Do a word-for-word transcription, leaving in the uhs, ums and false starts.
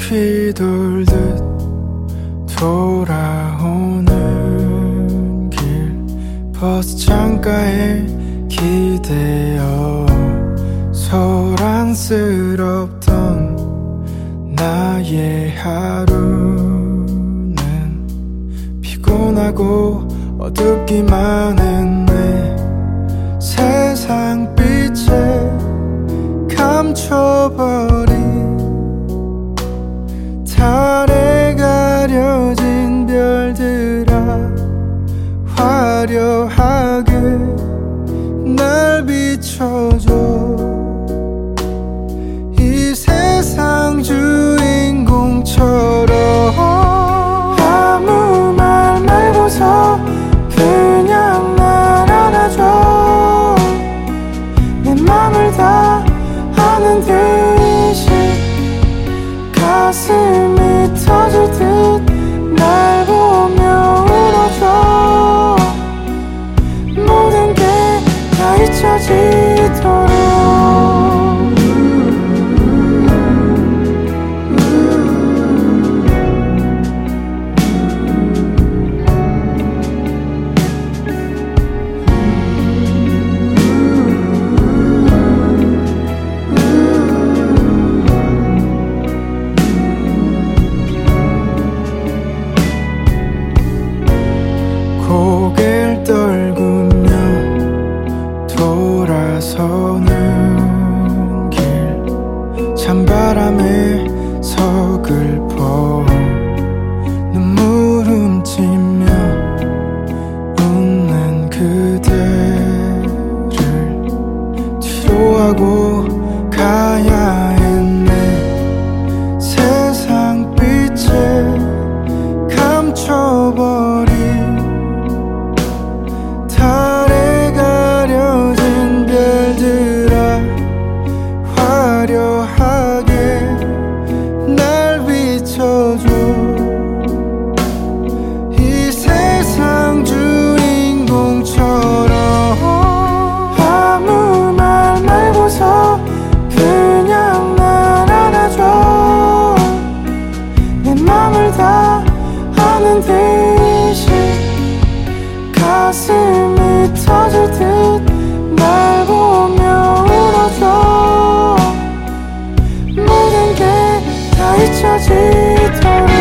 휘돌듯 돌아오는 길 버스 창가에 기대어 소란스럽던 나의 하루는 피곤하고 어둡기만 했네. 세상 빛에 감춰버린 달에 가려진 별들아 화려하게 날 비춰줘. 이 세상 주인공처럼 아무 말 말고서 그냥 날 안아줘. 내 맘을 다 아는 듯이 가슴이 터질 듯 날 보며 울어줘. 모든 게 다 잊혀지도록. 고개를 떨구며 돌아서는 길 찬바람에 서글퍼 눈물 훔치며 웃는 그대를 뒤로 하고 가야 했네. 세상 빛에 감춰버린 달에 가려진 별들아 화려하게 날 비춰줘. 이 세상 주인공처럼 아무 말 말고서 그냥 날 안아줘. 내 맘을 다 아는 듯이 가슴이 터질 듯 날 보며 울어줘. 모든 게 다 잊혀지도록.